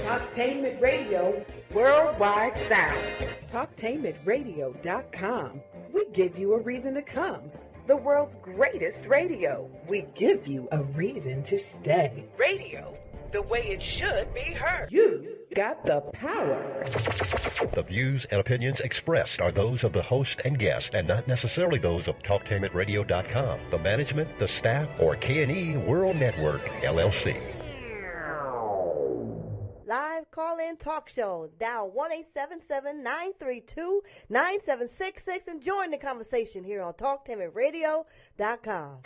Talktainment Radio, worldwide sound. Talktainmentradio.com. We give you a reason to come. The world's greatest radio. We give you a reason to stay. Radio, the way it should be heard. You got the power. The views and opinions expressed are those of the host and guest and not necessarily those of TalkTainmentRadio.com, the management, the staff, or K&E World Network, LLC. Live call-in talk show. Dial 1-877-932-9766 and join the conversation here on TalkTainmentRadio.com.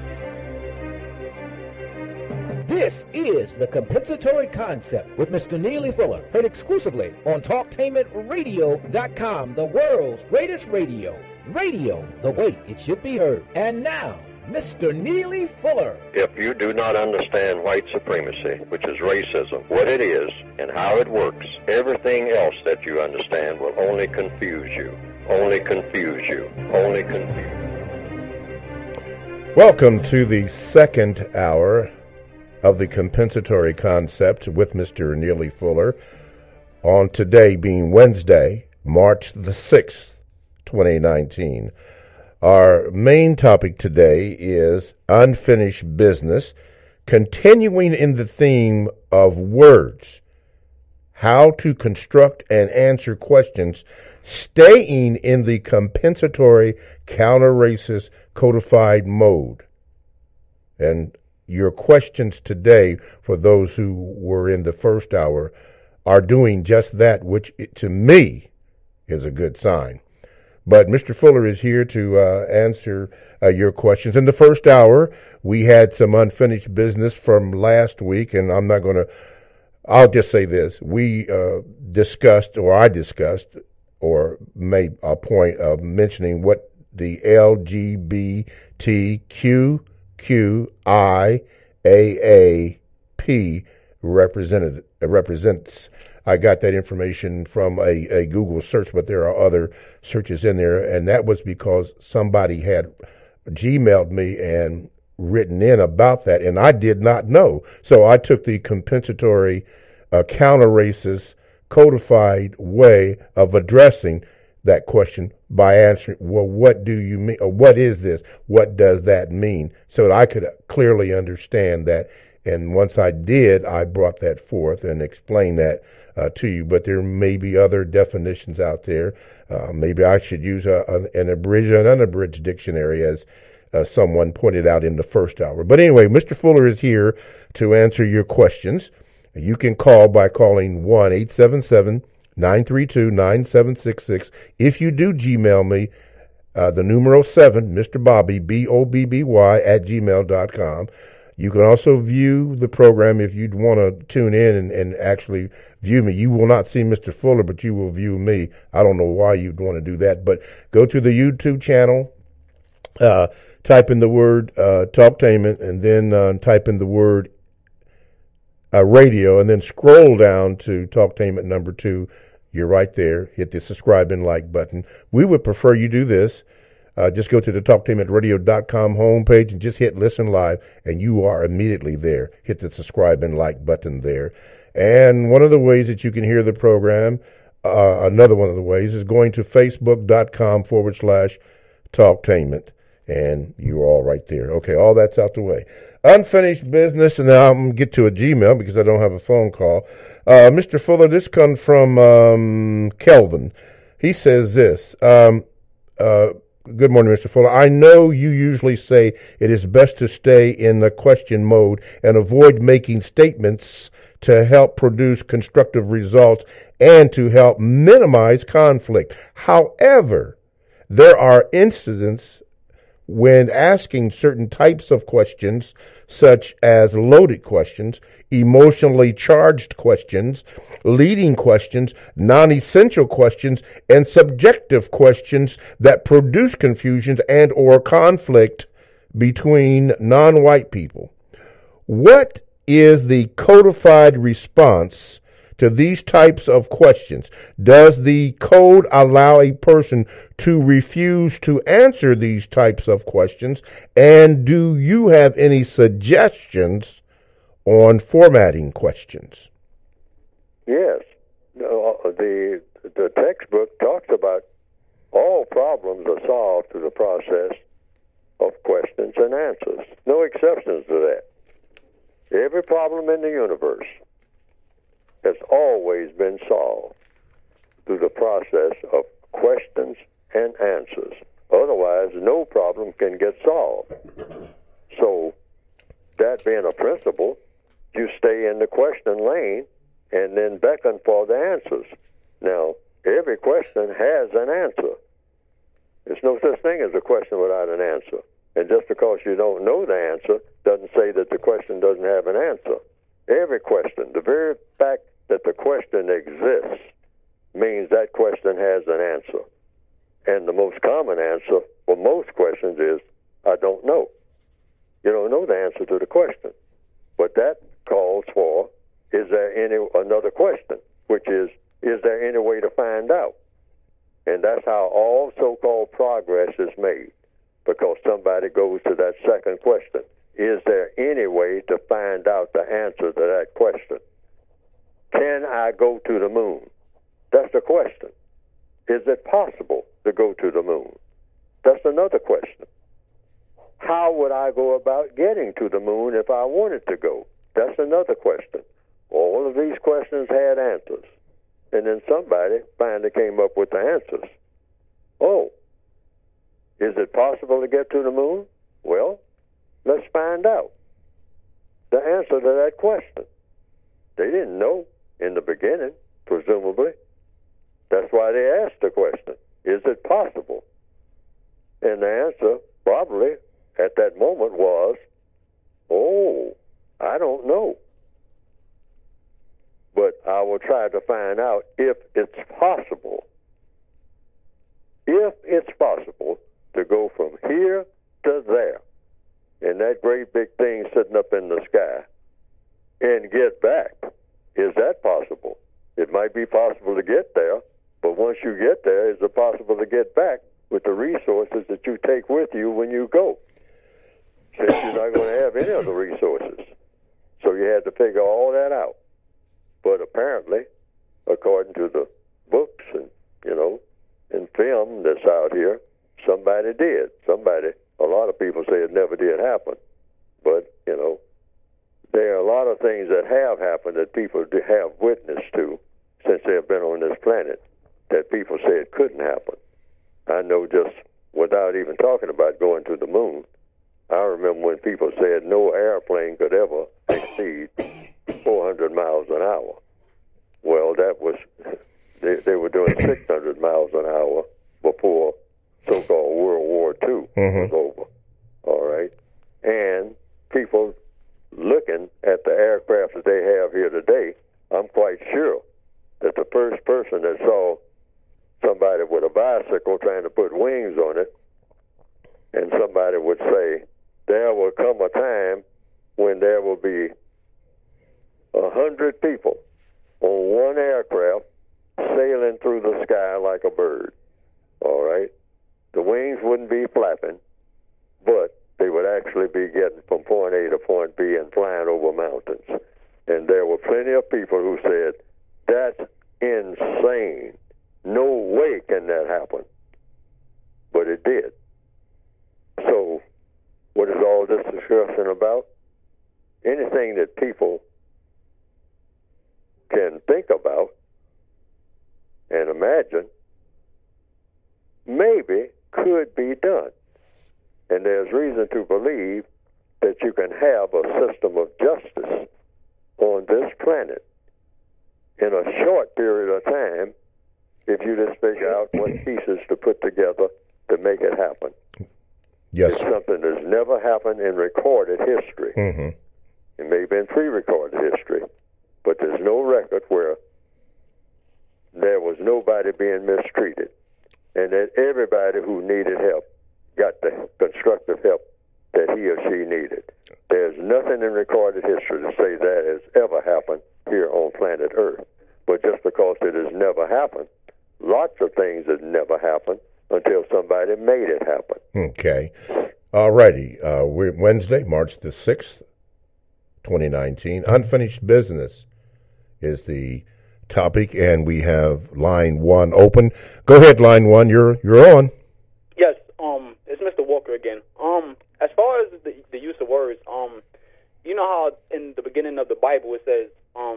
This is The Compensatory Concept with Mr. Neely Fuller, heard exclusively on TalkTainmentRadio.com, the world's greatest radio. Radio, the way it should be heard. And now, Mr. Neely Fuller. If you do not understand white supremacy, which is racism, what it is and how it works, everything else that you understand will only confuse you. Only confuse you. Only confuse you. Welcome to the second hour of The Compensatory Concept with Mr. Neely Fuller, on today being Wednesday, March the 6th, 2019. Our main topic today is unfinished business, continuing in the theme of words, how to construct and answer questions, staying in the compensatory counter-racist codified mode. And your questions today, for those who were in the first hour, are doing just that, which to me is a good sign. But Mr. Fuller is here to answer your questions. In the first hour, we had some unfinished business from last week, and I'll just say this. We I discussed, or made a point of mentioning what the LGBTQIAAP represents. I got that information from a Google search, but there are other searches in there, and that was because somebody had Gmailed me and written in about that, and I did not know. So I took the compensatory counter-racist codified way of addressing that question by answering, well, what do you mean, or what is this? What does that mean? So that I could clearly understand that. And once I did, I brought that forth and explained that to you. But there may be other definitions out there. Maybe I should use an abridged and unabridged dictionary, as someone pointed out in the first hour. But anyway, Mr. Fuller is here to answer your questions. You can call by calling 1-877-932-9766. If you do Gmail me, the numeral 7, Mr. Bobby, BOBBY, @gmail.com. You can also view the program if you'd want to tune in and actually view me. You will not see Mr. Fuller, but you will view me. I don't know why you'd want to do that, but go to the YouTube channel, type in the word Talktainment, and then type in the word radio, and then scroll down to Talktainment number 2. You're right there. Hit the subscribe and like button. We would prefer you do this. Just go to the TalkTainmentRadio.com homepage and just hit Listen Live, and you are immediately there. Hit the subscribe and like button there. And one of the ways that you can hear the program, another one of the ways, is going to Facebook.com/Talktainment. And you're all right there. Okay, all that's out the way. Unfinished business, and now I'm going to get to a Gmail because I don't have a phone call. Mr. Fuller, this comes from Kelvin. He says this. Good morning, Mr. Fuller. I know you usually say it is best to stay in the question mode and avoid making statements to help produce constructive results and to help minimize conflict. However, there are incidents when asking certain types of questions, such as loaded questions, emotionally charged questions, leading questions, non-essential questions, and subjective questions that produce confusion and or conflict between non-white people. What is the codified response to these types of questions? Does the code allow a person to refuse to answer these types of questions? And do you have any suggestions on formatting questions? Yes. The textbook talks about all problems are solved through the process of questions and answers. No exceptions to that. Every problem in the universe has always been solved through the process of questions and answers. Otherwise, no problem can get solved. So, that being a principle, you stay in the question lane and then beckon for the answers. Now, every question has an answer. There's no such thing as a question without an answer. And just because you don't know the answer doesn't say that the question doesn't have an answer. Every question, the very fact that the question exists, means that question has an answer. And the most common answer for most questions is, I don't know. You don't know the answer to the question. But that calls for, is there another question, which is there any way to find out? And that's how all so-called progress is made, because somebody goes to that second question. Is there any way to find out the answer to that question? Can I go to the moon? That's the question. Is it possible to go to the moon? That's another question. How would I go about getting to the moon if I wanted to go? That's another question. All of these questions had answers. And then somebody finally came up with the answers. Oh, is it possible to get to the moon? Well, let's find out the answer to that question. They didn't know in the beginning, presumably. That's why they asked the question, is it possible? And the answer probably at that moment was, oh, I don't know. But I will try to find out if it's possible. If it's possible to go from here to there, and that great big thing sitting up in the sky, and get back, is that possible? It might be possible to get there, but once you get there, is it possible to get back with the resources that you take with you when you go? Since you're not going to have any of the resources. So you had to figure all that out. But apparently, according to the books and, and film that's out here, somebody did. A lot of people say it never did happen. But, there are a lot of things that have happened that people have witnessed to since they have been on this planet that people say it couldn't happen. I know, just without even talking about going to the moon, I remember when people said no airplane could ever exceed 400 miles an hour. Well, that was, they were doing 600 miles an hour before so-called World War II was over. All right? And people looking at the aircraft that they have here today, I'm quite sure that the first person that saw somebody with a bicycle trying to put wings on it, and somebody would say, there will come a time when there will be 100 people on one aircraft sailing through the sky like a bird. All right? The wings wouldn't be flapping, but they would actually be getting from point A to point B and flying over mountains. And there were plenty of people who said, that's insane. No way can that happen. But it did. So, what is all this discussion about? Anything that people can think about and imagine maybe could be done. And there's reason to believe that you can have a system of justice on this planet in a short period of time if you just figure out what pieces to put together to make it happen. Yes. It's something that's never happened in recorded history. It may have been pre-recorded history, but there's no record where there was nobody being mistreated, and that everybody who needed help got the constructive help that he or she needed. There's nothing in recorded history to say that has ever happened here on planet Earth. But just because it has never happened, lots of things have never happened until somebody made it happen. Okay. All righty. We're Wednesday, March the 6th, 2019. Unfinished Business is the topic, and we have line 1 open. Go ahead, line 1. You're on. Yes. It's Mr. Walker again. As far as the use of words, you know how in the beginning of the Bible it says,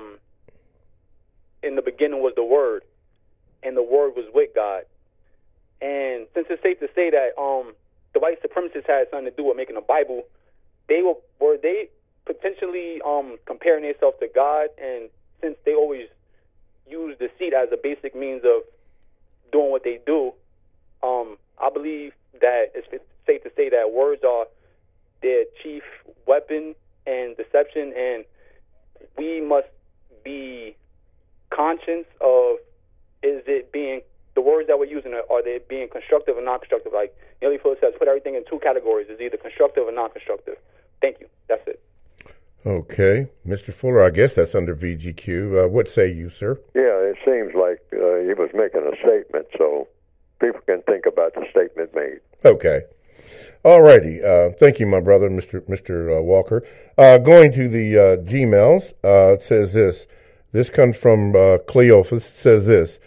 in the beginning was the Word, and the Word was with God. And since it's safe to say that the white supremacists had something to do with making the Bible, were they potentially comparing themselves to God? And since they always use deceit as a basic means of doing what they do, I believe that it's safe to say that words are their chief weapon and deception, and we must be conscious of, is it being, the words that we're using, are they being constructive or non-constructive? Like Neely Fuller says, put everything in 2 categories. It's either constructive or non-constructive. Thank you. That's it. Okay. Mr. Fuller, I guess that's under VGQ. What say you, sir? Yeah, it seems like he was making a statement, so people can think about the statement made. Okay. All righty. Thank you, my brother, Mr. Walker. Going to the Gmails, it says this. This comes from Cleophas. It says this.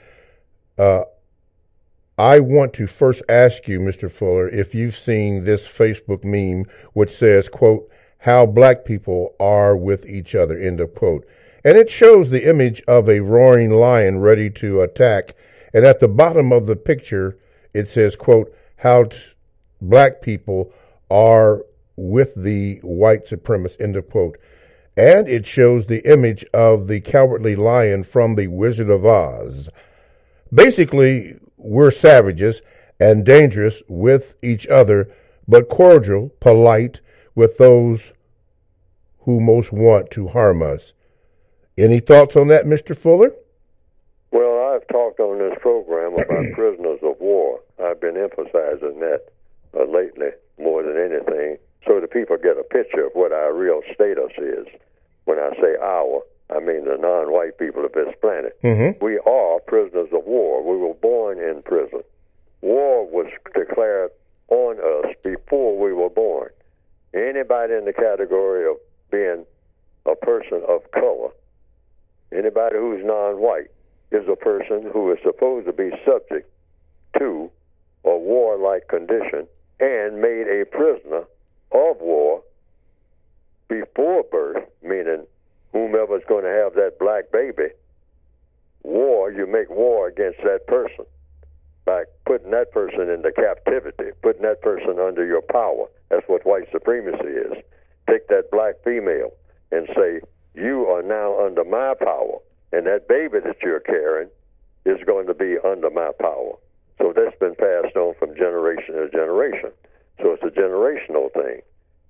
I want to first ask you, Mr. Fuller, if you've seen this Facebook meme which says, quote, how black people are with each other, end of quote. And it shows the image of a roaring lion ready to attack. And at the bottom of the picture, it says, quote, how black people are with the white supremacists, end of quote. And it shows the image of the cowardly lion from the Wizard of Oz. Basically, we're savages and dangerous with each other, but cordial, polite with those who most want to harm us. Any thoughts on that, Mr. Fuller? Well, I've talked on this program about prisoners of war. I've been emphasizing that lately more than anything, so the people get a picture of what our real status is. When I say our, I mean the non-white people of this planet. Mm-hmm. We are prisoners of war. We were born in prison. War was declared on us before we were born. Anybody in the category of being a person of color, anybody who's non-white, is a person who is supposed to be subject to a warlike condition and made a prisoner of war before birth, meaning whomever's going to have that black baby. War, you make war against that person by putting that person into captivity, putting that person under your power. That's what white supremacy is. Take that black female and say, you are now under my power, and that baby that you're carrying is going to be under my power. So that's been passed on from generation to generation. So it's a generational thing.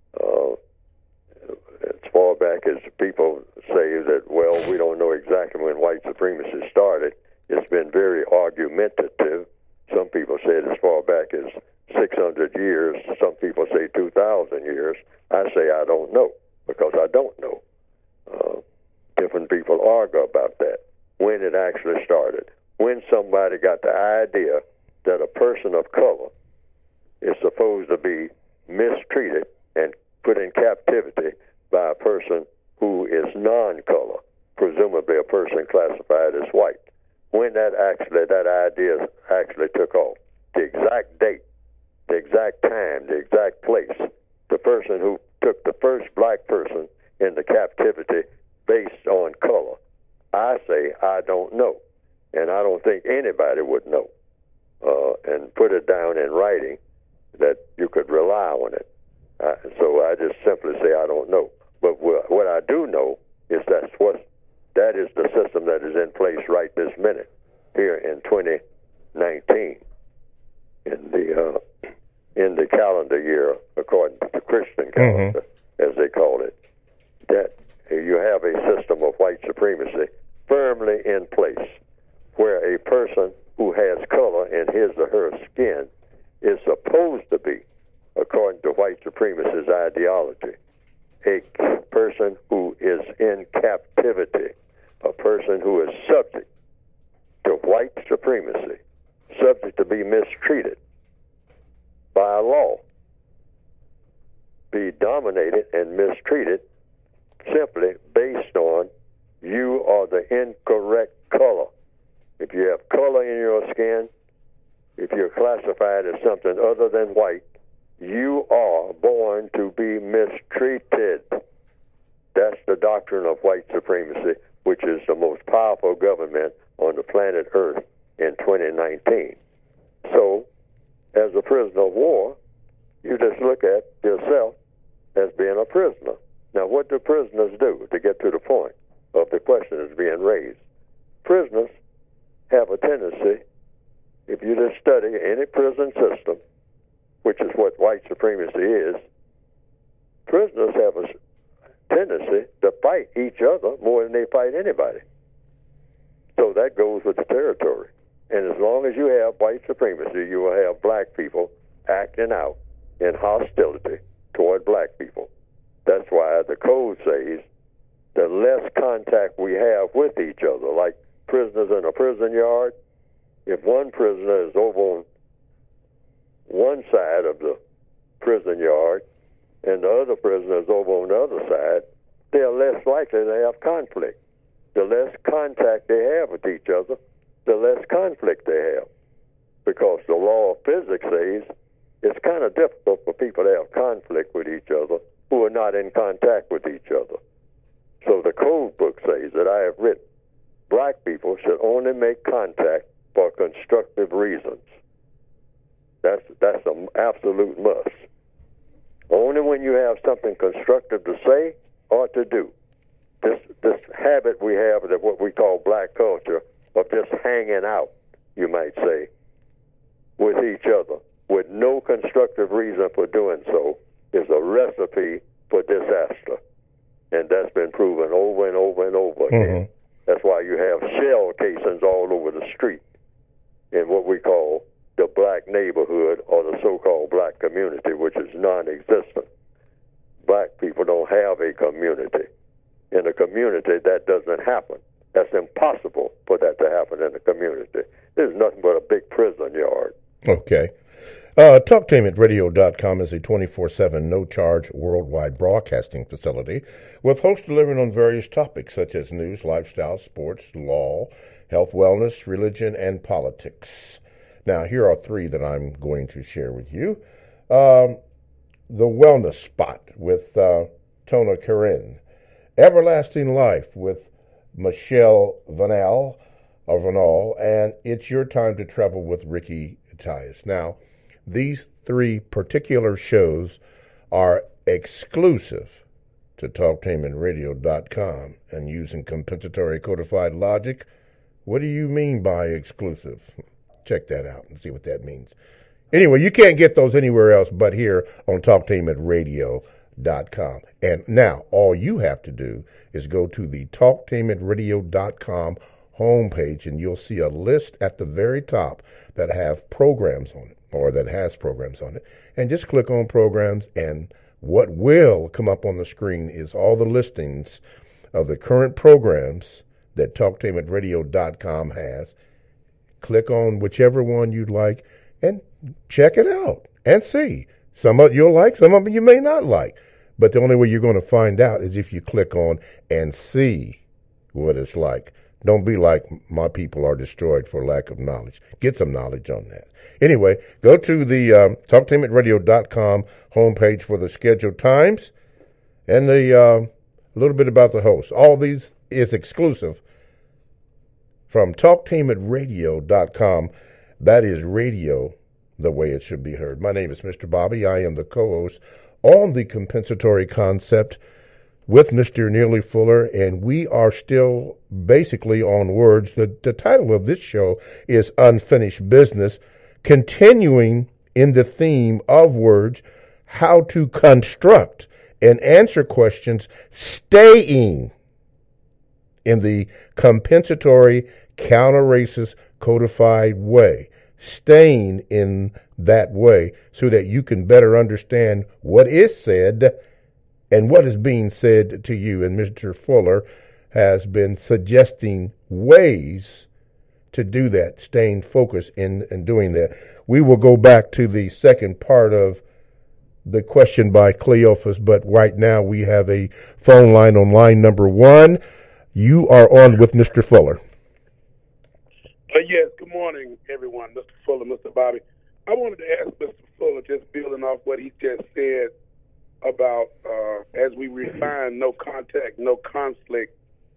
As far back as people say that, well, we don't know exactly when white supremacy started, it's been very argumentative. Some people say it as far back as 600 years. Some people say 2,000 years. I say I don't know, because I don't know. Different people argue about that, when it actually started. When somebody got the idea that a person of color is supposed to be mistreated and put in captivity by a person who is non-color, presumably a person classified as white. When that idea actually took off, the exact date, the exact time, the exact place, the person who took the first black person into captivity based on color, I say I don't know, and I don't think anybody would know, and put it down in writing that you could rely on it. So I just simply say I don't know. But what I do know is that is the system that is in place right this minute here in 2019 in the calendar year, according to the Christian calendar, as they call it. That you have a system of white supremacy firmly in place, where a person who has color in his or her skin is supposed to be, according to white supremacist ideology, a person who is in captivity, a person who is subject to white supremacy, subject to be mistreated by a law, be dominated and mistreated simply based on you are the incorrect color. If you have color in your skin, if you're classified as something other than white, you are born to be mistreated. That's the doctrine of white supremacy, which is the most powerful government on the planet Earth in 2019. So, as a prisoner of war, you just look at yourself as being a prisoner. Now, what do prisoners do to get to the point of the question that's being raised? Prisoners have a tendency, if you just study any prison system, which is what white supremacy is, prisoners have a tendency to fight each other more than they fight anybody. So that goes with the territory. And as long as you have white supremacy, you will have black people acting out in hostility toward black people. That's why the code says the less contact we have with each other, like prisoners in a prison yard, if one prisoner is over on one side of the prison yard and the other prisoner is over on the other side, they are less likely to have conflict. The less contact they have with each other, the less conflict they have. Because the law of physics says it's kind of difficult for people to have conflict with each other who are not in contact with each other. So the code book says that I have written, black people should only make contact for constructive reasons. That's an absolute must. Only when you have something constructive to say or to do. This habit we have of what we call black culture of just hanging out, you might say, with each other with no constructive reason for doing so is a recipe for disaster. And that's been proven over and over and over again. That's why you have shell casings all over the street in what we call the black neighborhood or the so-called black community, which is non-existent. Black people don't have a community. In a community, that doesn't happen. That's impossible for that to happen in a community. There's nothing but a big prison yard. Okay. TalkTainMenRadio.com is a 24/7 no-charge worldwide broadcasting facility with hosts delivering on various topics such as news, lifestyle, sports, law, health, wellness, religion, and politics. Now, here are three that I'm going to share with you. The Wellness Spot with Tona Karen. Everlasting Life with Michelle Vanal, and It's Your Time to Travel with Ricky Tias. Now, these three particular shows are exclusive to TalkTainmentRadio.com, and using compensatory codified logic, what do you mean by exclusive? Check that out and see what that means. Anyway, you can't get those anywhere else but here on TalkTainmentRadio.com. And now, all you have to do is go to the TalkTainmentRadio.com homepage, and you'll see a list at the very top that have programs on it, or that has programs on it. And just click on programs, and what will come up on the screen is all the listings of the current programs that TalkTainmentRadio.com has. Click on whichever one you'd like and check it out and see. Some of it you'll like, some of it you may not like. But the only way you're going to find out is if you click on and see what it's like. Don't be like my people are destroyed for lack of knowledge. Get some knowledge on that. Anyway, go to the TalkTainmentRadio.com homepage for the scheduled times and a little bit about the host. All these is exclusive from TalkTainmentRadio.com. That is radio the way it should be heard. My name is Mr. Bobby. I am the co-host on the compensatory concept with Mr. Neely Fuller, and we are still basically on words. The title of this show is Unfinished Business, continuing in the theme of words, how to construct and answer questions, staying in the compensatory, counter-racist, codified way. Staying in that way so that you can better understand what is said and what is being said to you. And Mr. Fuller has been suggesting ways to do that, staying focused in doing that. We will go back to the second part of the question by Cleophas, but right now we have a phone line on line number 1. You are on with Mr. Fuller. Yes, good morning, everyone. Mr. Fuller, Mr. Bobby. I wanted to ask Mr. Fuller, just building off what he just said about as we refine no contact, no conflict,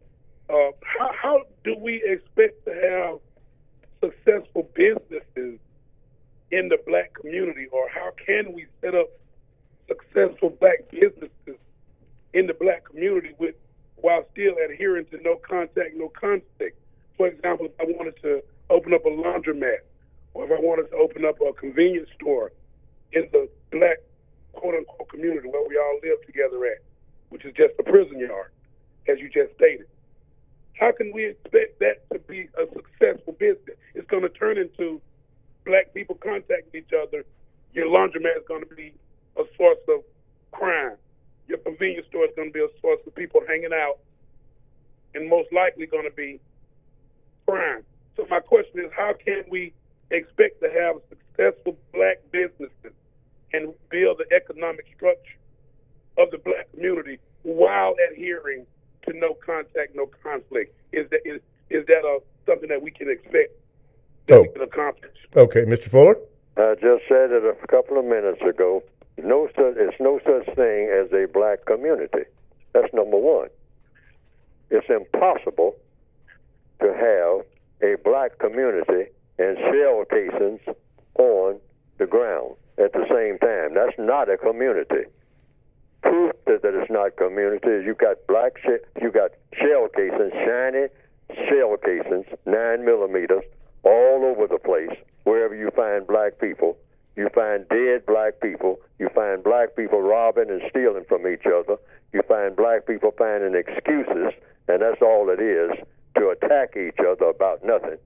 how do we expect to have successful businesses in the black community, or how can we set up successful black businesses in the black community while still adhering to no contact, no conflict? For example, if I wanted to open up a laundromat, or if I wanted to open up a convenience store in the black quote-unquote community where we all live together at, which is just a prison yard, as you just stated, how can we expect that to be a successful business? It's going to turn into black people contacting each other. Your laundromat is going to be a source of crime. Your convenience store is going to be a source of people hanging out, and most likely going to be crime. So my question is, how can we expect to have successful black businesses and build the economic structure of the black community while adhering to no contact, no conflict? Is that something that we can expect that we can accomplish? Okay, Mr. Fuller? I just said it a couple of minutes ago. It's no such thing as a black community. That's number one. It's impossible to have a black community and shell casings on the ground at the same time. That's not a community. Proof that it's not community is you got shell casings, shiny shell casings, 9mm, all over the place. Wherever you find black people, you find dead black people. You find black people robbing and stealing from each other. You find black people finding excuses, and that's all it is, to attack each other about nothing.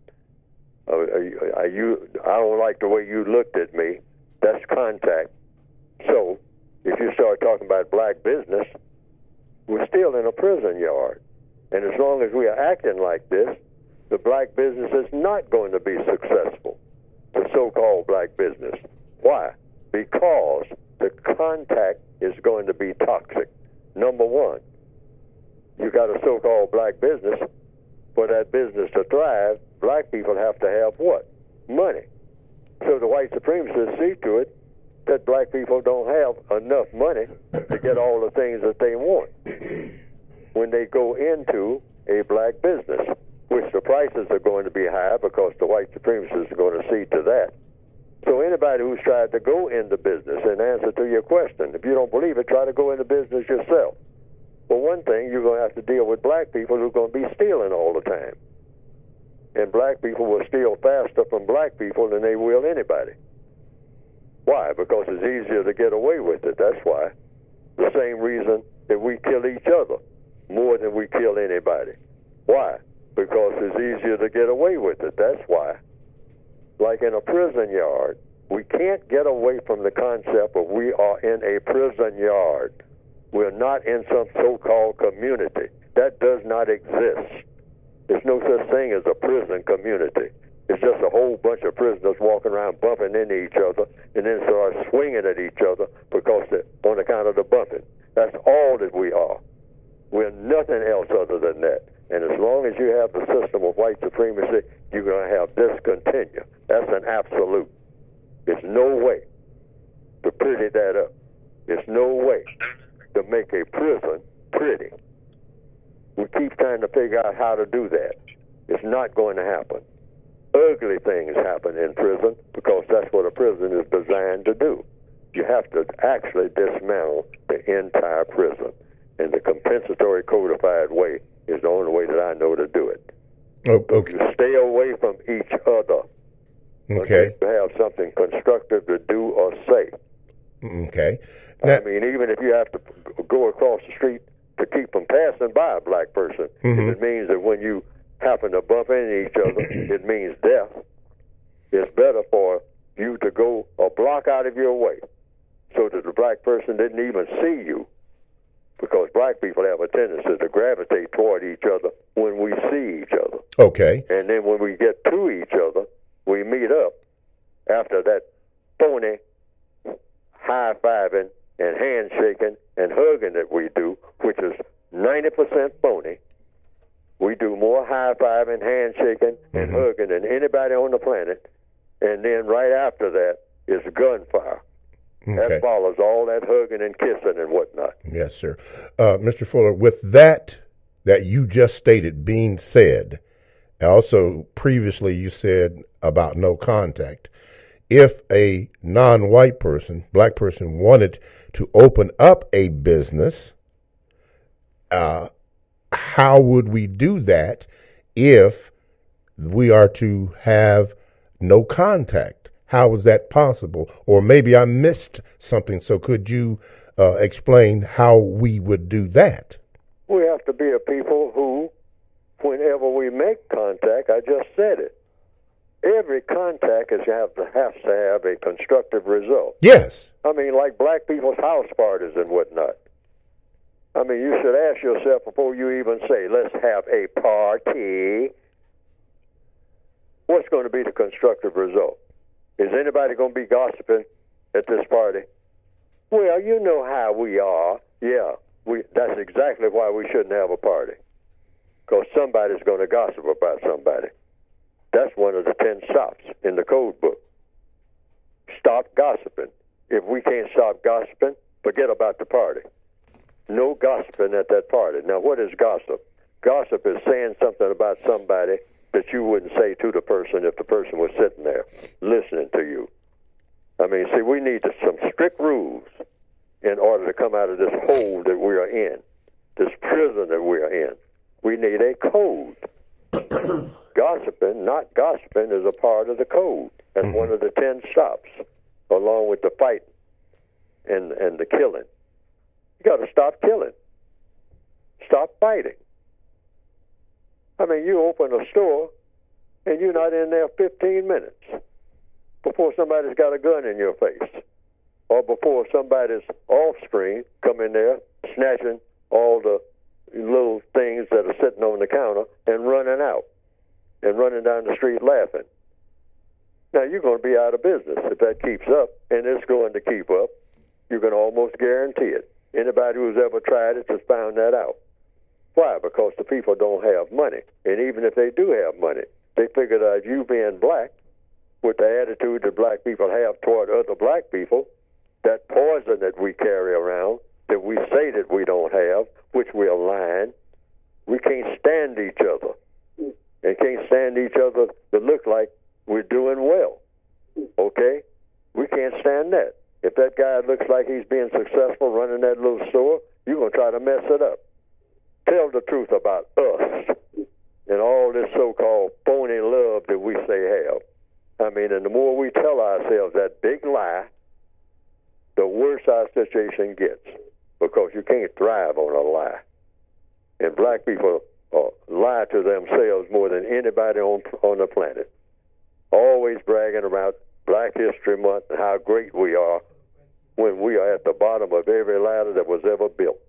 I don't like the way you looked at me. That's contact. So if you start talking about black business, we're still in a prison yard. And as long as we are acting like this, the black business is not going to be successful, the so-called black business. Why? Because the contact is going to be toxic. Number one, you got a so-called black business. For that business to thrive, black people have to have what? Money. So the white supremacists see to it that black people don't have enough money to get all the things that they want when they go into a black business, which the prices are going to be high because the white supremacists are going to see to that. So anybody who's tried to go into business, in answer to your question, if you don't believe it, try to go into business yourself. For one thing, you're going to have to deal with black people who are going to be stealing all the time. And black people will steal faster from black people than they will anybody. Why? Because it's easier to get away with it. That's why. The same reason that we kill each other more than we kill anybody. Why? Because it's easier to get away with it. That's why. Like in a prison yard, we can't get away from the concept of we are in a prison yard. We're not in some so-called community. That does not exist. There's no such thing as a prison community. It's just a whole bunch of prisoners walking around bumping into each other and then start swinging at each other on account of the bumping. That's all that we are. We're nothing else other than that. And as long as you have the system of white supremacy, you're going to have this continue. That's an absolute. There's no way to pretty that up. There's no way to make a prison pretty. We keep trying to figure out how to do that. It's not going to happen. Ugly things happen in prison because that's what a prison is designed to do. You have to actually dismantle the entire prison. And the compensatory codified way is the only way that I know to do it. Oh, okay. You stay away from each other. Okay. To have something constructive to do or say. Okay. I mean, even if you have to go across the street to keep from passing by a black person, if it means that when you happen to bump into each other, it means death. It's better for you to go a block out of your way so that the black person didn't even see you, because black people have a tendency to gravitate toward each other when we see each other. Okay. And then when we get to each other, we meet up after that phony high-fiving and handshaking and hugging that we do, which is 90% phony. We do more high-fiving, handshaking, and hugging than anybody on the planet. And then right after that is gunfire. Okay. That follows all that hugging and kissing and whatnot. Yes, sir. Mr. Fuller, with that you just stated being said, also previously you said about no contact. If a non-white person, black person, wanted to open up a business, how would we do that if we are to have no contact? How is that possible? Or maybe I missed something, so could you explain how we would do that? We have to be a people who, whenever we make contact, I just said it, every contact has to have a constructive result. Yes. I mean, like black people's house parties and whatnot. I mean, you should ask yourself before you even say, let's have a party, what's going to be the constructive result? Is anybody going to be gossiping at this party? Well, you know how we are. Yeah, that's exactly why we shouldn't have a party, because somebody's going to gossip about somebody. That's one of the 10 stops in the code book. Stop gossiping. If we can't stop gossiping, forget about the party. No gossiping at that party. Now, what is gossip? Gossip is saying something about somebody that you wouldn't say to the person if the person was sitting there listening to you. I mean, see, we need some strict rules in order to come out of this hole that we are in, this prison that we are in. We need a code. Gossiping, not gossiping, is a part of the code. That's one of the 10 stops, along with the fighting and the killing. You got to stop killing. Stop fighting. I mean, you open a store, and you're not in there 15 minutes before somebody's got a gun in your face, or before somebody's offspring come in there snatching all the little things that are sitting on the counter and running out and running down the street laughing. Now, you're going to be out of business if that keeps up, and it's going to keep up. You can almost guarantee it. Anybody who's ever tried it has found that out. Why? Because the people don't have money. And even if they do have money, they figure that you being black, with the attitude that black people have toward other black people, that poison that we carry around, that we say that we don't have, which we're lying, we can't stand each other. And can't stand each other to look like we're doing well. Okay? We can't stand that. If that guy looks like he's being successful running that little store, you're going to try to mess it up. Tell the truth about us and all this so-called phony love that we say have. I mean, and the more we tell ourselves that big lie, the worse our situation gets, because you can't thrive on a lie. And black people lie to themselves more than anybody on the planet. Always bragging about Black History Month and how great we are when we are at the bottom of every ladder that was ever built.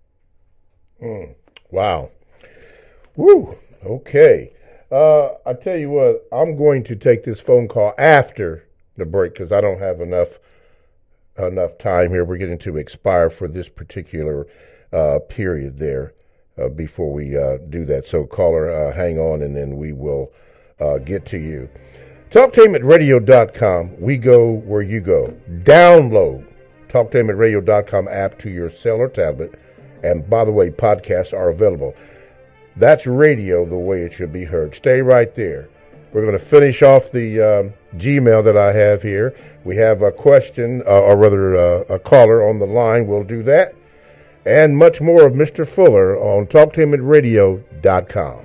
Wow. Woo. Okay. I tell you what, I'm going to take this phone call after the break because I don't have enough time here. We're getting to expire for this particular period there before we do that. So caller, hang on, and then we will get to you. TalkTainmentRadio.com. We go where you go. Download TalkTainmentRadio.com app to your cell or tablet. And by the way, podcasts are available. That's radio the way it should be heard. Stay right there. We're going to finish off the Gmail that I have here. We have a question, or rather a caller on the line. We'll do that. And much more of Mr. Fuller on TalkTainmentRadio.com.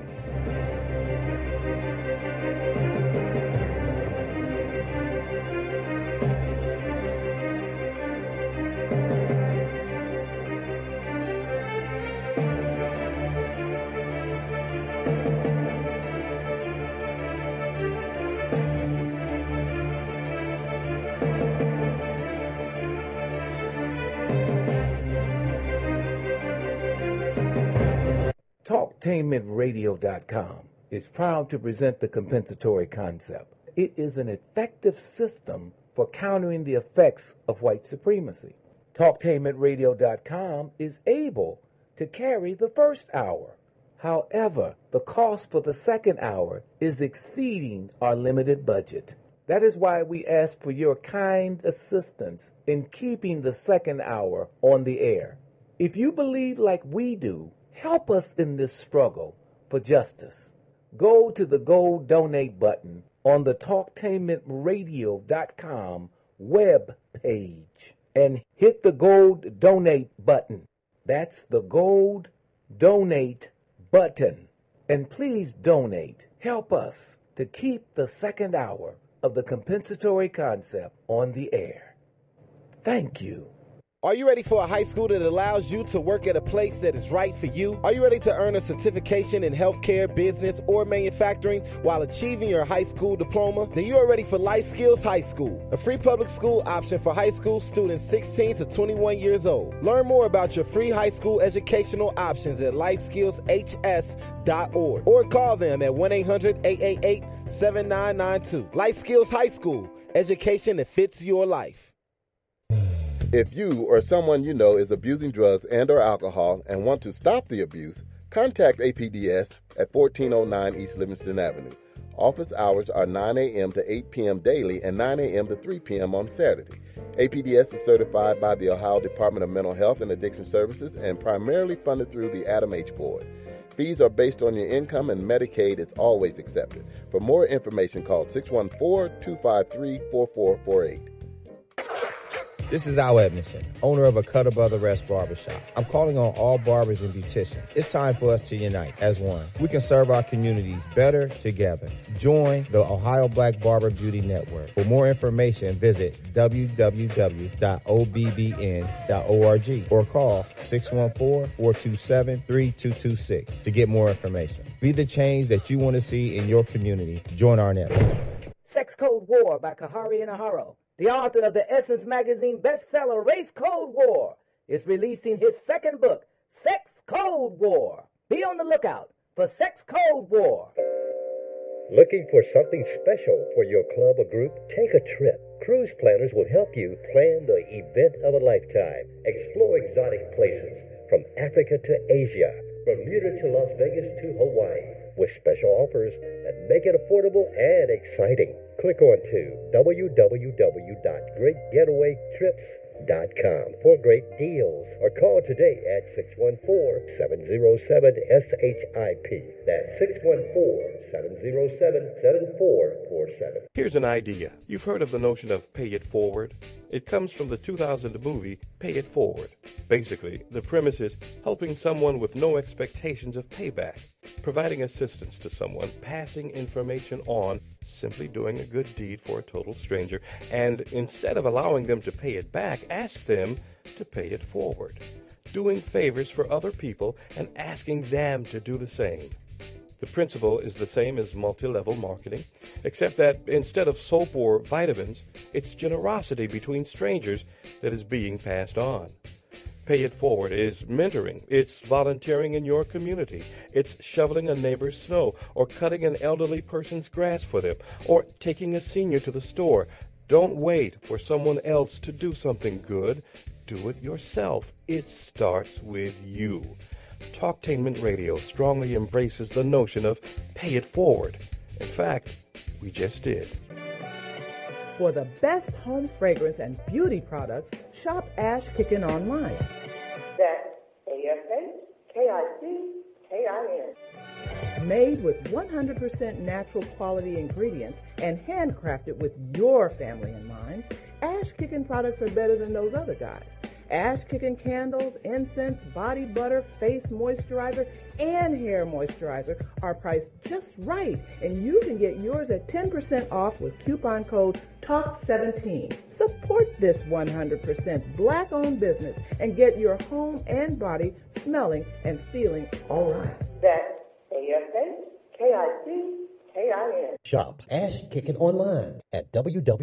TalkTainmentRadio.com is proud to present the compensatory concept. It is an effective system for countering the effects of white supremacy. TalkTainmentRadio.com is able to carry the first hour. However, the cost for the second hour is exceeding our limited budget. That is why we ask for your kind assistance in keeping the second hour on the air. If you believe like we do, help us in this struggle for justice. Go to the Gold Donate button on the TalkTainmentRadio.com web page and hit the Gold Donate button. That's the Gold Donate button. And please donate. Help us to keep the second hour of the compensatory concept on the air. Thank you. Are you ready for a high school that allows you to work at a place that is right for you? Are you ready to earn a certification in healthcare, business, or manufacturing while achieving your high school diploma? Then you are ready for Life Skills High School, a free public school option for high school students 16 to 21 years old. Learn more about your free high school educational options at lifeskillshs.org or call them at 1-800-888-7992. Life Skills High School, education that fits your life. If you or someone you know is abusing drugs and or alcohol and want to stop the abuse, contact APDS at 1409 East Livingston Avenue. Office hours are 9 a.m. to 8 p.m. daily and 9 a.m. to 3 p.m. on Saturday. APDS is certified by the Ohio Department of Mental Health and Addiction Services and primarily funded through the Adam H. Board. Fees are based on your income and Medicaid is always accepted. For more information, call 614-253-4448. This is Al Edmondson, owner of a Cut Above the Rest barbershop. I'm calling on all barbers and beauticians. It's time for us to unite as one. We can serve our communities better together. Join the Ohio Black Barber Beauty Network. For more information, visit www.obbn.org or call 614-427-3226 to get more information. Be the change that you want to see in your community. Join our network. Sex Code War by Kahari Inaharo. The author of the Essence Magazine bestseller Race Code War is releasing his second book, Sex Code War. Be on the lookout for Sex Code War. Looking for something special for your club or group? Take a trip. Cruise planners will help you plan the event of a lifetime. Explore exotic places from Africa to Asia, Bermuda to Las Vegas to Hawaii, with special offers that make it affordable and exciting. Click on to www.greatgetawaytrips.com for great deals or call today at 614-707-SHIP. That's 614-707-7447. Here's an idea. You've heard of the notion of pay it forward? It comes from the 2000 movie Pay It Forward. Basically, the premise is helping someone with no expectations of payback, providing assistance to someone, passing information on, simply doing a good deed for a total stranger, and instead of allowing them to pay it back, ask them to pay it forward. Doing favors for other people and asking them to do the same. The principle is the same as multi-level marketing, except that instead of soap or vitamins, it's generosity between strangers that is being passed on. Pay It Forward is mentoring. It's volunteering in your community. It's shoveling a neighbor's snow or cutting an elderly person's grass for them or taking a senior to the store. Don't wait for someone else to do something good. Do it yourself. It starts with you. Talktainment Radio strongly embraces the notion of pay it forward. In fact, we just did. For the best home fragrance and beauty products, shop Ash Kickin online. That's ASHKICKIN. Made with 100% natural quality ingredients and handcrafted with your family in mind, Ash Kickin products are better than those other guys. Ash Kickin candles, incense, body butter, face moisturizer, and hair moisturizer are priced just right, and you can get yours at 10% off with coupon code TALK17. Support this 100% black-owned business and get your home and body smelling and feeling all right. That's ASHKICKIN. Shop Ash Kickin online at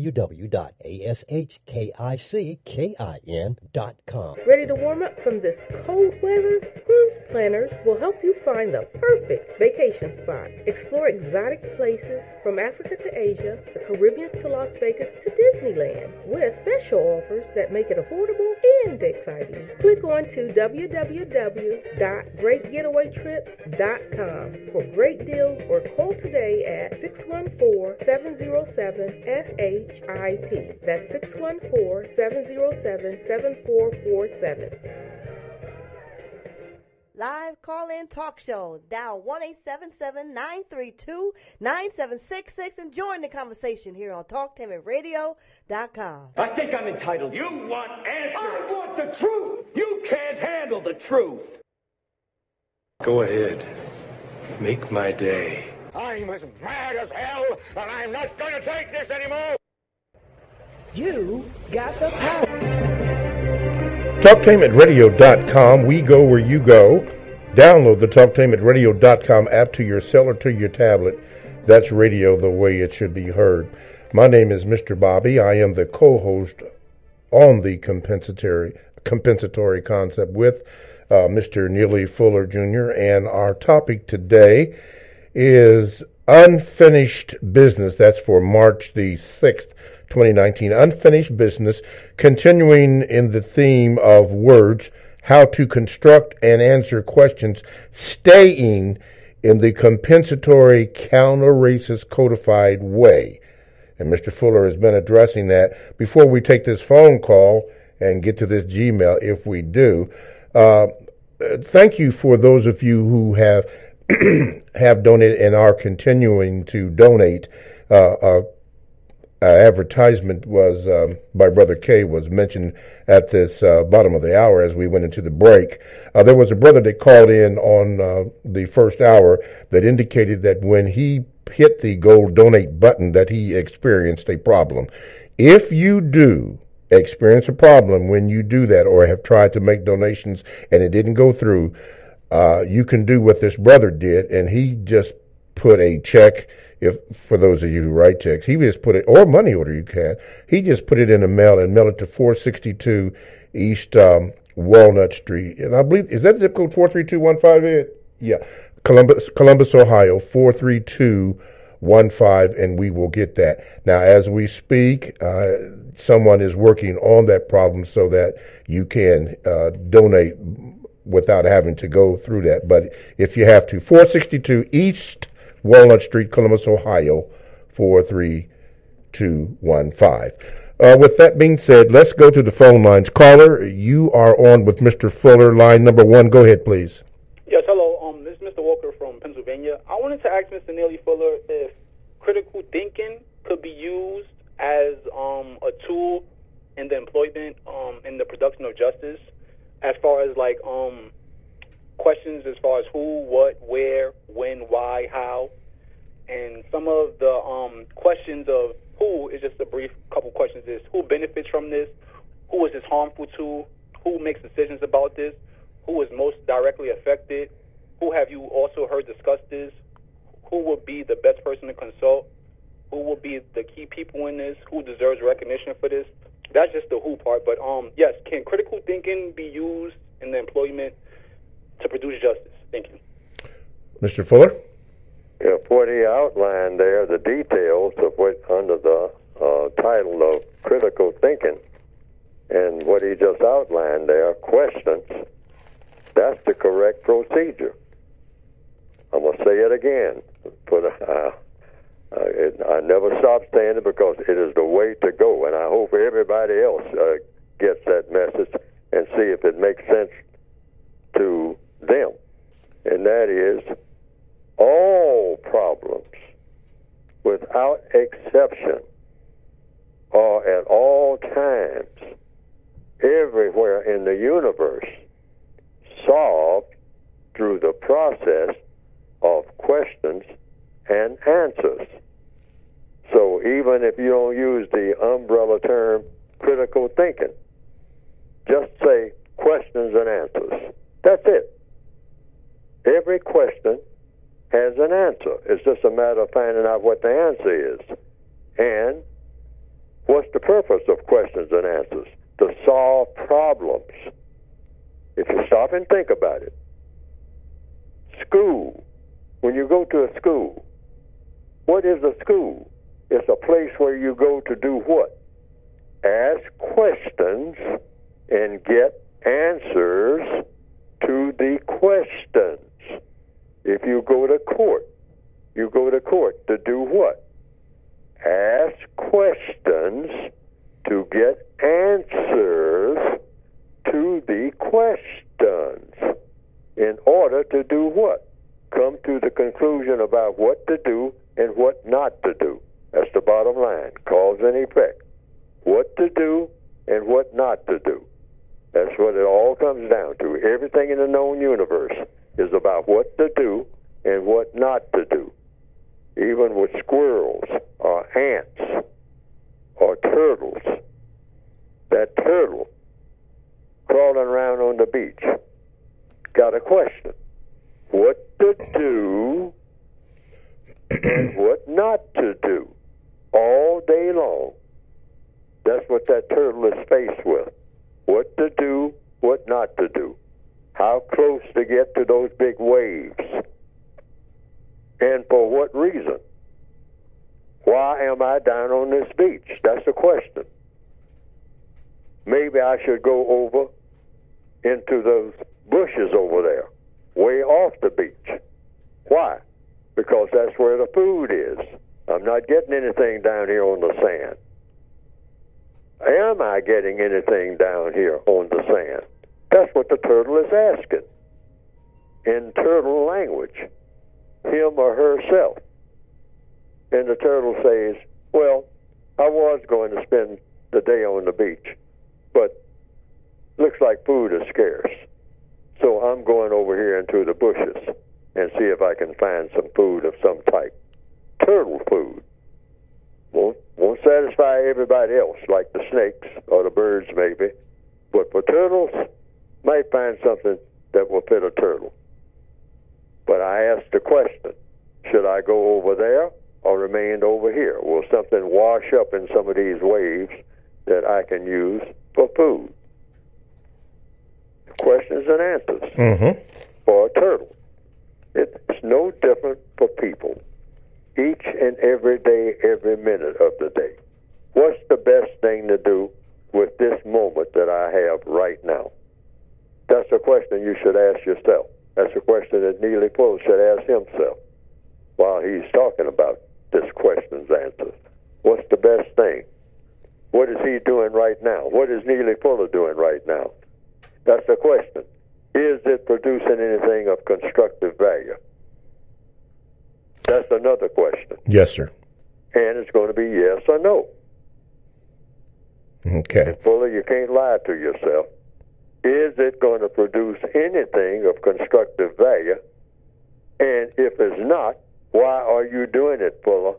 www.ashkickin.com. Ready to warm up from this cold weather? Cruise Planners will help you find the perfect vacation spot. Explore exotic places from Africa to Asia, the Caribbean to Las Vegas to Disneyland, with special offers that make it affordable and exciting. Click on to www.greatgetawaytrips.com for great deals or call today at 614-707-SHIP. That's 614-707-7447. Live call-in talk show. Dial 1-877-932-9766 and join the conversation here on TalkTimRadio.com. I think I'm entitled. You want answers. I want the truth. You can't handle the truth. Go ahead. Make my day. I'm as mad as hell, and I'm not going to take this anymore. You got the power. TalkTainmentRadio.com. We go where you go. Download the TalkTainmentRadio.com app to your cell or to your tablet. That's radio the way it should be heard. My name is Mr. Bobby. I am the co-host on the compensatory concept with Mr. Neely Fuller Jr. And our topic today is unfinished business. That's for March the 6th. 2019, unfinished business, continuing in the theme of words, how to construct and answer questions, staying in the compensatory counter-racist codified way. And Mr. Fuller has been addressing that. Before we take this phone call and get to this Gmail, if we do, thank you for those of you who have have donated and are continuing to donate. Advertisement was by Brother K was mentioned at this bottom of the hour as we went into the break. There was a brother that called in on the first hour that indicated that when he hit the gold donate button that he experienced a problem. If you do experience a problem when you do that or have tried to make donations and it didn't go through, you can do what this brother did, and he just put a check. If for those of you who write checks, he just put it, or money order you can, he just put it in the mail and mail it to 462 East Walnut Street. And I believe, is that zip code 43215? Yeah. Columbus, Ohio, 43215, and we will get that. Now, as we speak, someone is working on that problem so that you can donate without having to go through that. But if you have to, 462 East Walnut Street, Columbus, Ohio, 43215. With that being said, let's go to the phone lines. Caller, you are on with Mr. Fuller, line number 1. Go ahead, please. Yes, hello. This is Mr. Walker from Pennsylvania. I wanted to ask Mr. Neely Fuller if critical thinking could be used as a tool in the employment, in the production of justice, as far as like questions as far as who, what, where, when, why, how, and some of the questions of who is just a brief couple questions is who benefits from this, who is this harmful to, who makes decisions about this, who is most directly affected, who have you also heard discuss this, who would be the best person to consult, who will be the key people in this, who deserves recognition for this. That's just the who part, but yes, can critical thinking be used in the employment to produce justice? Thank you. Mr. Fuller? Yeah, what he outlined there, the details of what under the title of critical thinking, and what he just outlined there, questions, that's the correct procedure. I'm going to say it again. I never stop saying it because it is the way to go, and I hope everybody else gets that message and see if it makes sense to them. And that is, all problems, without exception, are at all times, everywhere in the universe, solved through the process of questions and answers. So even if you don't use the umbrella term critical thinking, just say questions and answers. That's it. Every question has an answer. It's just a matter of finding out what the answer is. And what's the purpose of questions and answers? To solve problems. If you stop and think about it. School. When you go to a school, what is a school? It's a place where you go to do what? Ask questions and get answers to the questions. If you go to court to do what? Ask questions to get answers to the questions. In order to do what? Come to the conclusion about what to do and what not to do. That's the bottom line. Cause and effect. What to do and what not to do. That's what it all comes down to. Everything in the known universe is about what to do and what not to do. Even with squirrels or ants or turtles. That turtle crawling around on the beach got a question. What to do and what not to do all day long. That's what that turtle is faced with. What to do, what not to do. How close to get to those big waves. And for what reason? Why am I down on this beach? That's the question. Maybe I should go over into those bushes over there, way off the beach. Why? Because that's where the food is. I'm not getting anything down here on the sand. Am I getting anything down here on the sand? That's what the turtle is asking. In turtle language, him or herself. And the turtle says, well, I was going to spend the day on the beach, but looks like food is scarce. So I'm going over here into the bushes and see if I can find some food of some type. Turtle food. Won't satisfy everybody else, like the snakes or the birds maybe. But for turtles, might find something that will fit a turtle. But I asked the question, should I go over there or remain over here? Will something wash up in some of these waves that I can use for food? Questions and answers for a turtle. It's no different for people. Each and every day, every minute of the day. What's the best thing to do with this moment that I have right now? That's a question you should ask yourself. That's a question that Neely Fuller should ask himself while he's talking about this questions answers. What's the best thing? What is he doing right now? What is Neely Fuller doing right now? That's the question. Is it producing anything of constructive value? That's another question. Yes, sir. And it's going to be yes or no. Okay. And Fuller, you can't lie to yourself. Is it going to produce anything of constructive value? And if it's not, why are you doing it, Fuller?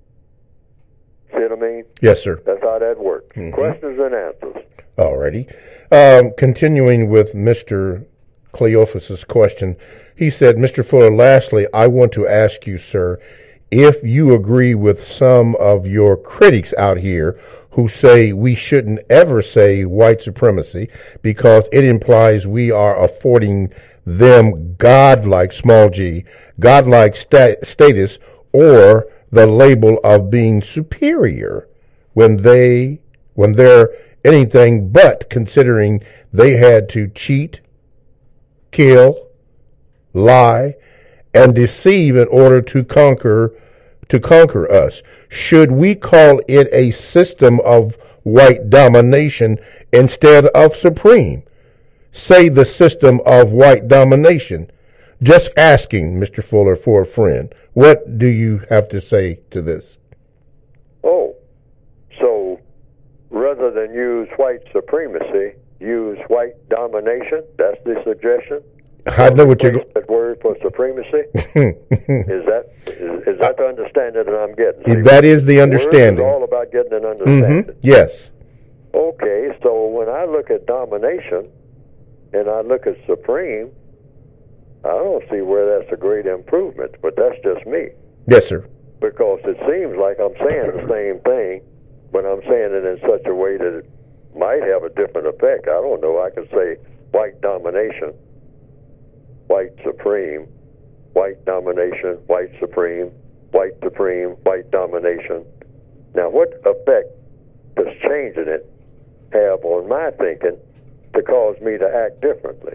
See what I mean? Yes, sir. That's how that works. Questions and answers. Alrighty. Continuing with Mr. Cleophas's question, he said, Mr. Fuller, lastly, I want to ask you, sir, if you agree with some of your critics out here who say we shouldn't ever say white supremacy because it implies we are affording them godlike, small g, godlike status or the label of being superior when they're anything but, considering they had to cheat, kill, lie, and deceive in order to conquer us. Should we call it a system of white domination instead of supreme? Say the system of white domination. Just asking, Mr. Fuller, for a friend. What do you have to say to this? Oh, so rather than use white supremacy, use white domination? That's the suggestion? I know what you're. That word for supremacy. is that the understanding that I'm getting? See, that is the understanding. It's all about getting an understanding. Yes. Okay, so when I look at domination and I look at supreme, I don't see where that's a great improvement. But that's just me. Yes, sir. Because it seems like I'm saying the same thing, but I'm saying it in such a way that it might have a different effect. I don't know. I could say white domination. White supreme, white domination, white supreme, white supreme, white domination. Now, what effect does changing it have on my thinking to cause me to act differently.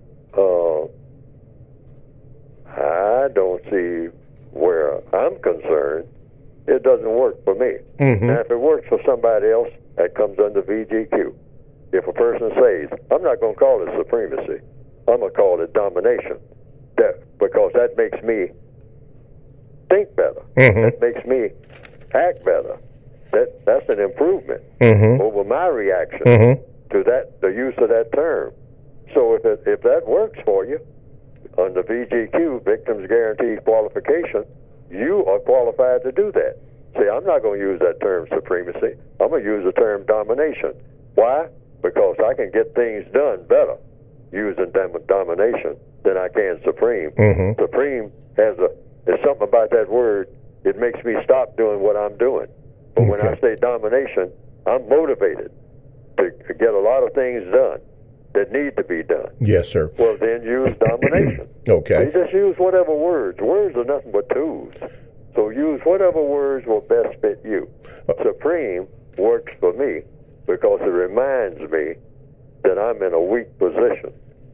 I don't see where I'm concerned. It doesn't work for me. Now, if it works for somebody else, that comes under VGQ. If a person says, I'm not going to call it supremacy, I'm going to call it domination, because that makes me think better. That makes me act better. That's an improvement over my reaction to that, the use of that term. So if that works for you, under VGQ, Victims Guaranteed Qualification, you are qualified to do that. See, I'm not going to use that term supremacy. I'm going to use the term domination. Why? Because I can get things done better using domination than I can supreme. Supreme there's something about that word, it makes me stop doing what I'm doing. But when I say domination, I'm motivated to get a lot of things done that need to be done. Yes, sir. Well, then use domination. Okay. You just use whatever words. Words are nothing but tools. So use whatever words will best fit you. Supreme works for me because it reminds me that I'm in a weak position.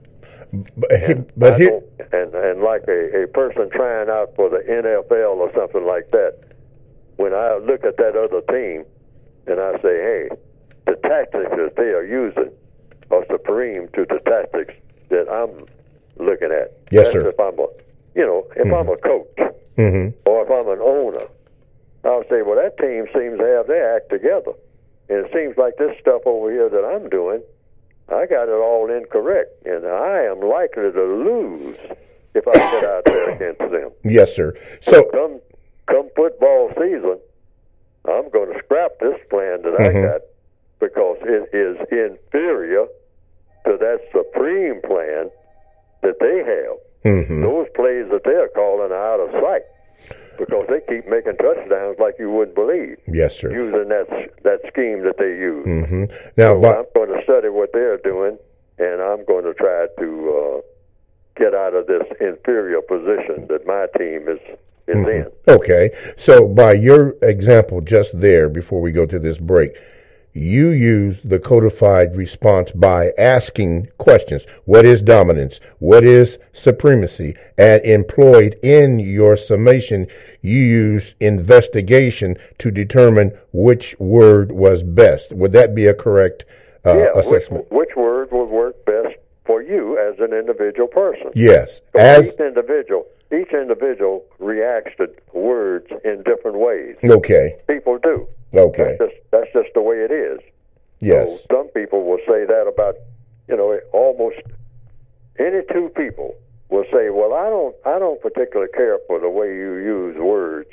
And like a person trying out for the NFL or something like that, when I look at that other team and I say, hey, the tactics that they are using are supreme to the tactics that I'm looking at. Yes, sir. If I'm I'm a coach or if I'm an owner, I'll say, well, that team seems to have their act together. And it seems like this stuff over here that I'm doing, I got it all incorrect. And I am likely to lose if I get out there against them. Yes, sir. So come football season, I'm going to scrap this plan that I got because it is inferior to that supreme plan that they have. Those plays that they're calling are out of sight because they keep making touchdowns like you wouldn't believe. Yes, sir. Using that scheme that they use. Now, so I'm going to study what they're doing, and I'm going to try to get out of this inferior position that my team is in. Okay. So by your example just there, before we go to this break, you use the codified response by asking questions. What is dominance? What is supremacy? And employed in your summation, you use investigation to determine which word was best. Would that be a correct assessment? Which word would work best for you as an individual person? Yes. Each individual reacts to words in different ways. Okay. People do. Okay. That's just the way it is. Yes. So some people will say that about, almost any two people will say, well, I don't particularly care for the way you use words.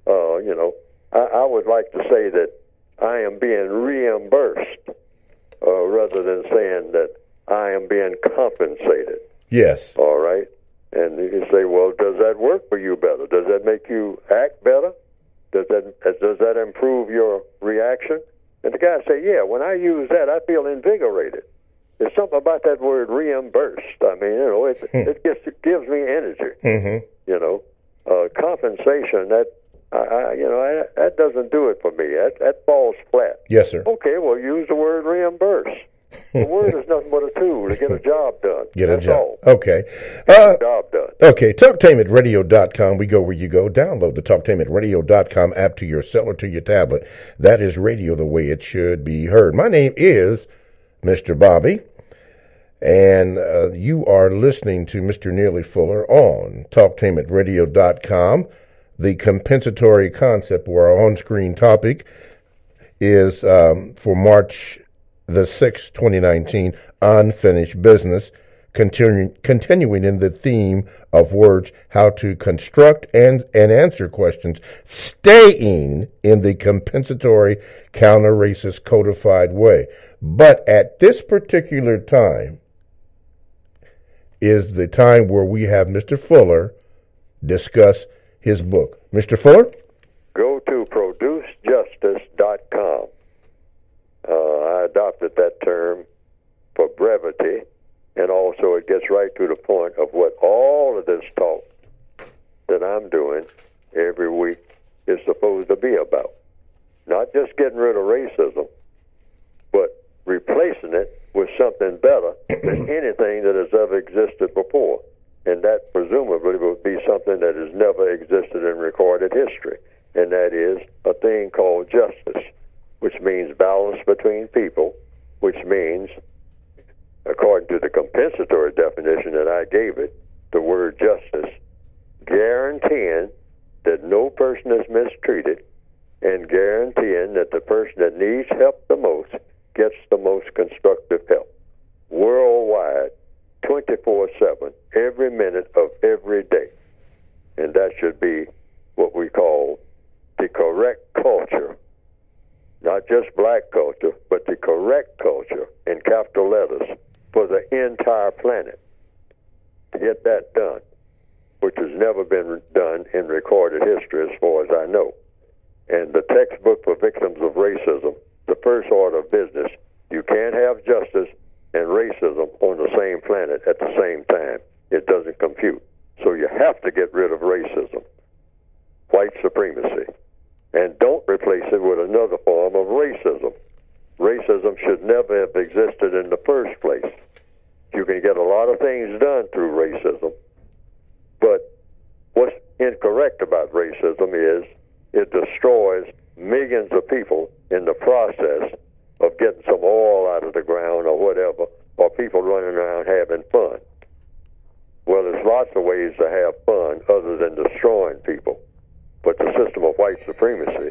I would like to say that I am being reimbursed rather than saying that I am being compensated. Yes. All right. And you say, well, does that work for you better? Does that make you act better? Does that improve your reaction? And the guy say, yeah, when I use that, I feel invigorated. There's something about that word reimbursed. I mean, it gives me energy. Compensation, that doesn't do it for me. That falls flat. Yes, sir. Okay, well, use the word reimburse. The word is nothing but a tool to get a job done. That's all. Okay. Get a job done. Okay, TalkTameItRadio.com. We go where you go. Download the TalkTameItRadio.com app to your cell or to your tablet. That is radio the way it should be heard. My name is Mr. Bobby, and you are listening to Mr. Neely Fuller on TalkTameItRadio.com. The compensatory concept, where our on-screen topic is for March the 6th, 2019, unfinished business, continuing in the theme of words, how to construct and answer questions, staying in the compensatory counter-racist codified way. But at this particular time is the time where we have Mr. Fuller discuss his book. Mr. Fuller? Go to producejustice.com. I adopted that term for brevity, and also it gets right to the point of what all of this talk that I'm doing every week is supposed to be about. Not just getting rid of racism, but replacing it with something better than anything that has ever existed before. And that presumably would be something that has never existed in recorded history. And that is a thing called justice, which means balance between people, which means, according to the compensatory definition that I gave it, the word justice, guaranteeing that no person is mistreated and guaranteeing that the person that needs help the most gets the most constructive help. Worldwide, 24/7, every minute of every day. And that should be what we call the correct culture. Not just black culture, but the correct culture in capital letters for the entire planet. To get that done, which has never been done in recorded history as far as I know. And the textbook for victims of racism, the first order of business, you can't have justice and racism on the same planet at the same time. It doesn't compute. So you have to get rid of racism, white supremacy, and don't replace it with another form of racism. Racism should never have existed in the first place. You can get a lot of things done through racism, but what's incorrect about racism is it destroys millions of people in the process of getting some oil out of the ground or whatever, or people running around having fun. Well, there's lots of ways to have fun other than destroying people. But the system of white supremacy,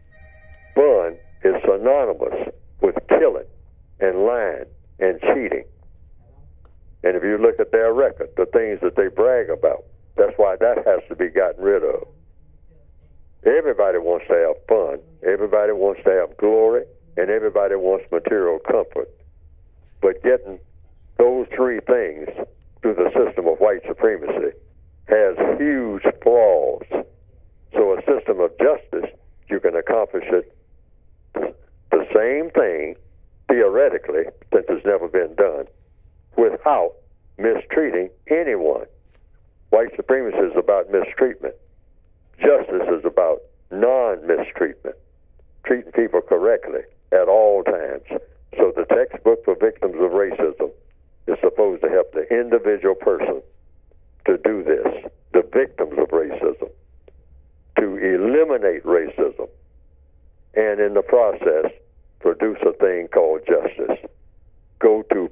fun is synonymous with killing and lying and cheating. And if you look at their record, the things that they brag about, that's why that has to be gotten rid of. Everybody wants to have fun. Everybody wants to have glory. And everybody wants material comfort. But getting those three things through the system of white supremacy has huge flaws. So a system of justice, you can accomplish it the same thing, theoretically, since it's never been done, without mistreating anyone. White supremacy is about mistreatment. Justice is about non-mistreatment, treating people correctly at all times. So the textbook for victims of racism is supposed to help the individual person to do this, the victims of racism, to eliminate racism, and in the process, produce a thing called justice. Go to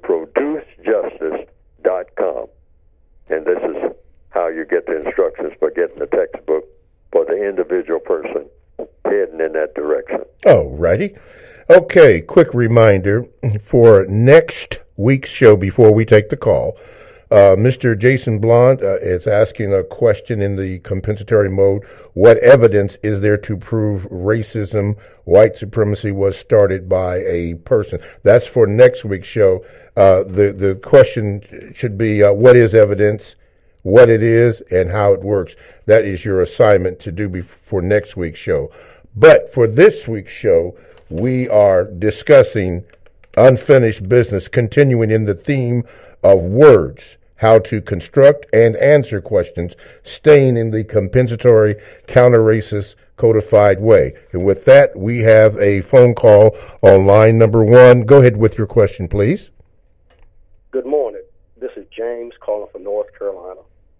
producejustice.com, and this is how you get the instructions for getting the textbook for the individual person heading in that direction. Oh, righty. Okay, quick reminder for next week's show before we take the call. Mr. Jason Blond is asking a question in the compensatory mode. What evidence is there to prove racism, white supremacy was started by a person? That's for next week's show. The question should be, what is evidence, what it is, and how it works. That is your assignment to do for next week's show. But for this week's show, we are discussing unfinished business, continuing in the theme of words, how to construct and answer questions, staying in the compensatory, counter-racist, codified way. And with that, we have a phone call on line number 1. Go ahead with your question, please. Good morning. This is James calling from North Carolina.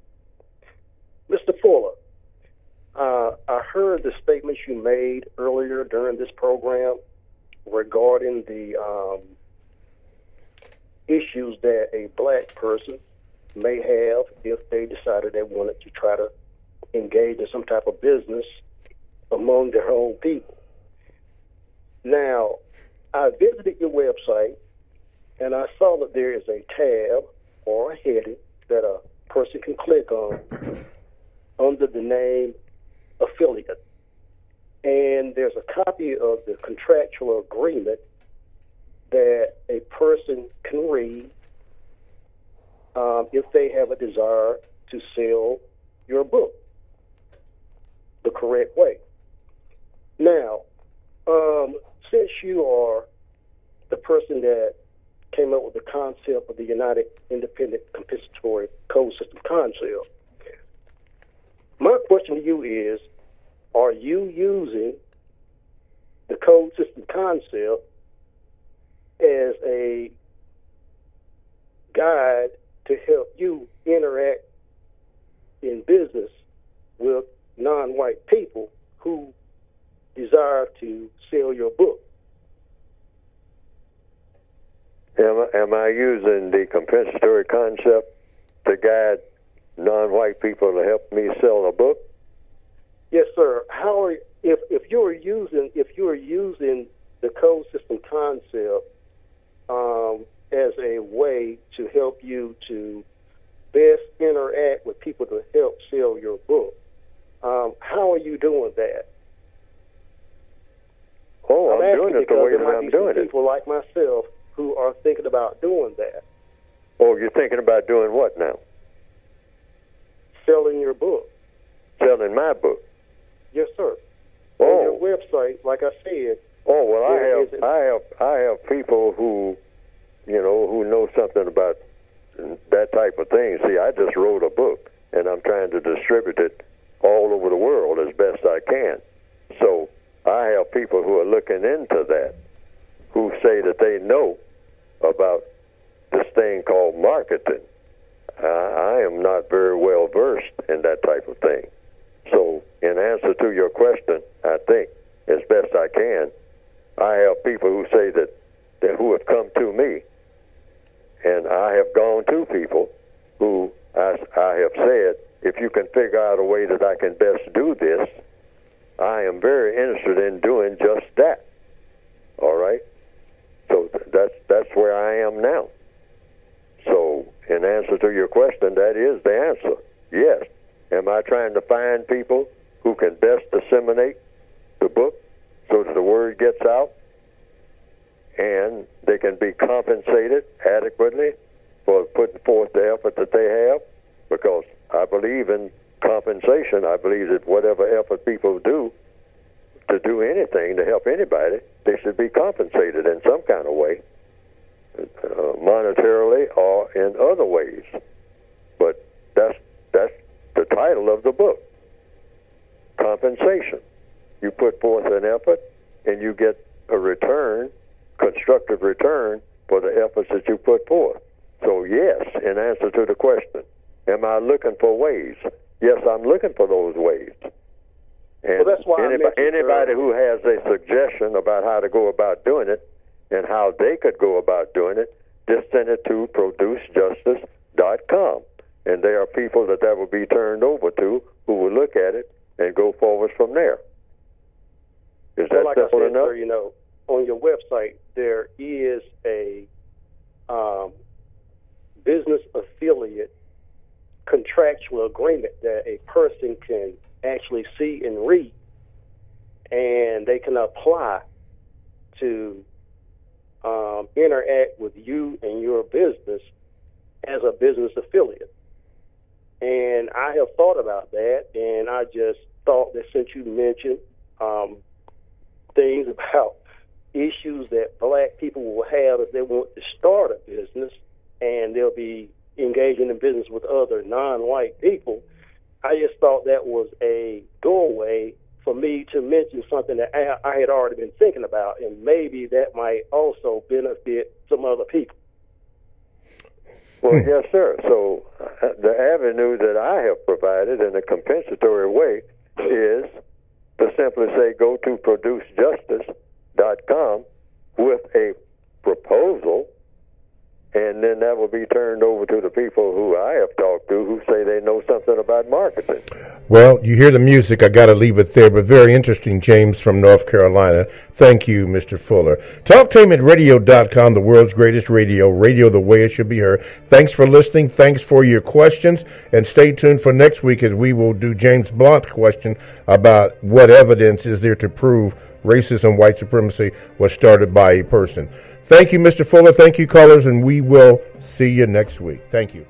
Mr. Fuller, I heard the statements you made earlier during this program regarding the issues that a black person may have if they decided they wanted to try to engage in some type of business among their own people. Now, I visited your website, and I saw that there is a tab or a heading that a person can click on under the name affiliate. And there's a copy of the contractual agreement that a person can read if they have a desire to sell your book the correct way. Now, since you are the person that came up with the concept of the United Independent Compensatory Code System concept, my question to you is, are you using the code system concept as a guide to help you interact in business with non-white people who desire to sell your book. Am I using the compensatory concept to guide non-white people to help me sell a book? Yes, sir. If you're using the code system concept as a way to help you to best interact with people to help sell your book, how are you doing that? Oh, I'm doing it the way that I'm doing it. People like myself who are thinking about doing that. Oh, you're thinking about doing what now? Selling your book. Selling my book? Yes, sir. Oh. On your website, like I said. Oh, well, I have people who, who know something about that type of thing. See, I just wrote a book, and I'm trying to distribute it all over the world as best I can. So I have people who are looking into that, who say that they know about this thing called marketing. I am not very well versed in that type of thing. So in answer to your question, I think, as best I can, I have people who say that who have come to me, and I have gone to people who I have said, if you can figure out a way that I can best do this, I am very interested in doing just that. All right? So that's where I am now. So in answer to your question, that is the answer. Yes. Am I trying to find people who can best disseminate the book so that the word gets out and they can be compensated adequately for putting forth the effort that they have? Because I believe in compensation. I believe that whatever effort people do to do anything to help anybody, they should be compensated in some kind of way, monetarily or in other ways. But that's the title of the book, compensation. You put forth an effort and you get a return, constructive return for the efforts that you put forth. So yes, in answer to the question, am I looking for ways? Yes, I'm looking for those ways. And well, that's why anybody who has a suggestion about how to go about doing it and how they could go about doing it, just send it to producejustice.com. And there are people that will be turned over to who will look at it and go forward from there. Is that like simple I said, enough? Sir, on your website, there is a business affiliate contractual agreement that a person can actually see and read, and they can apply to interact with you and your business as a business affiliate. And I have thought about that, and I just thought that since you mentioned things about issues that black people will have if they want to start a business, and they'll be engaging in business with other non-white people, I just thought that was a doorway for me to mention something that I had already been thinking about, and maybe that might also benefit some other people. Well, yes, sir. So the avenue that I have provided in a compensatory way is to simply say go to producejustice.com with a proposal, and then that will be turned over to the people who I have talked to who say they know something about marketing. Well, you hear the music. I got to leave it there, but very interesting, James from North Carolina. Thank you, Mr. Fuller. TalkTainmentRadio.com, the world's greatest radio the way it should be heard. Thanks for listening. Thanks for your questions, and stay tuned for next week as we will do James Blunt's question about what evidence is there to prove racism, white supremacy was started by a person. Thank you, Mr. Fuller. Thank you, callers, and we will see you next week. Thank you.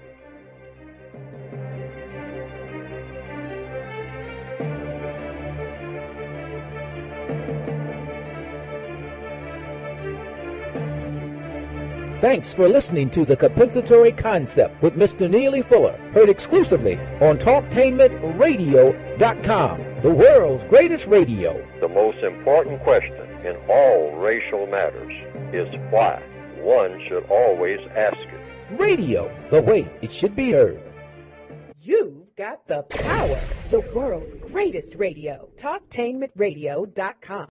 Thanks for listening to The Compensatory Concept with Mr. Neely Fuller, heard exclusively on TalkTainmentRadio.com, the world's greatest radio. The most important question in all racial matters is why. One should always ask it. Radio, the way it should be heard. You've got the power. The world's greatest radio. TalkTainmentRadio.com.